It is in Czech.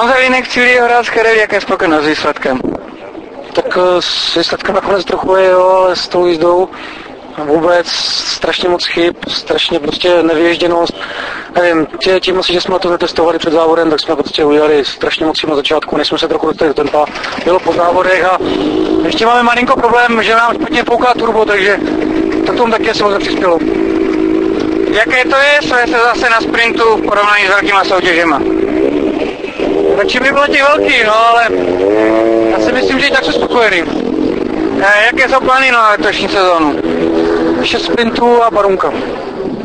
Honza Vínek cílí hrát s jaké spokojenost s výsledkem? Tak s výsledkem nakonec trochu je, jo, ale s tou jízdou vůbec strašně moc chyb, strašně prostě nevyježděnost. Nevím, tím asi, že jsme to netestovali před závodem, tak jsme prostě udělali strašně moc chyb na začátku, než jsme se trochu dostali do tempa. Bylo po závodech a ještě máme malinko problém, že nám špatně fouká turbo, takže to tomu taky asi moc přispělo. Jaké to je své se zase na sprintu v porovnání s velkýma soutěžema? Radši by bylo těch velký, no ale já si myslím, že i tak jsou spokojený. Jaké jsou plány na letošní sezónu? 6 sprintů a barunka.